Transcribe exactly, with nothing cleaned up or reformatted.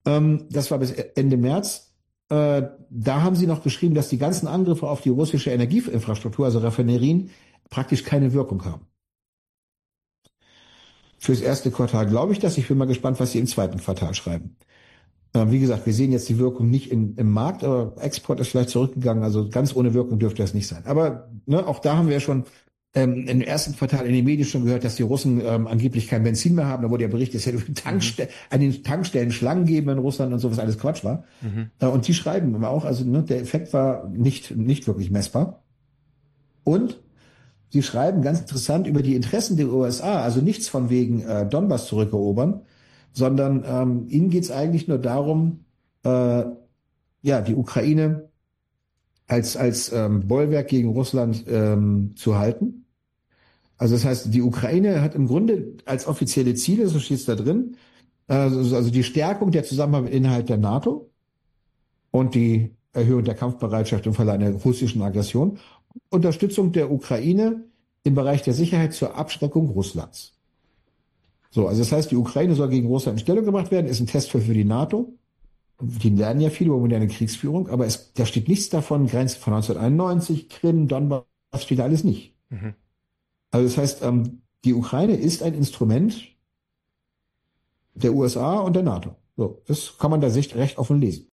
Ähm, das war bis Ende März. Äh, da haben sie noch geschrieben, dass die ganzen Angriffe auf die russische Energieinfrastruktur, also Raffinerien, praktisch keine Wirkung haben. Fürs erste Quartal glaube ich das. Ich bin mal gespannt, was sie im zweiten Quartal schreiben. Äh, wie gesagt, wir sehen jetzt die Wirkung nicht in, im Markt, aber Export ist vielleicht zurückgegangen. Also ganz ohne Wirkung dürfte das nicht sein. Aber ne, auch da haben wir ja schon ähm, im ersten Quartal in den Medien schon gehört, dass die Russen ähm, angeblich kein Benzin mehr haben. Da wurde ja berichtet, es hätte Mhm. Tankste an den Tankstellen Schlangen geben in Russland und so, was alles Quatsch war. Mhm. Äh, und die schreiben aber auch, also ne, der Effekt war nicht, nicht wirklich messbar. Und sie schreiben ganz interessant über die Interessen der U S A, also nichts von wegen äh, Donbass zurückerobern, sondern ähm, ihnen geht es eigentlich nur darum, äh, ja, die Ukraine als, als ähm, Bollwerk gegen Russland ähm, zu halten. Also das heißt, die Ukraine hat im Grunde als offizielle Ziele, so steht es da drin, äh, also also die Stärkung der Zusammenarbeit innerhalb der NATO und die Erhöhung der Kampfbereitschaft im Falle einer russischen Aggression, Unterstützung der Ukraine im Bereich der Sicherheit zur Abschreckung Russlands. So, also das heißt, die Ukraine soll gegen Russland in Stellung gebracht werden, ist ein Testfall für die NATO. Die lernen ja viel über moderne Kriegsführung, aber es, da steht nichts davon, Grenzen von neunzehnhunderteinundneunzig, Krim, Donbass, steht da alles nicht. Mhm. Also das heißt, ähm, die Ukraine ist ein Instrument der U S A und der NATO. So, das kann man da sich recht offen lesen.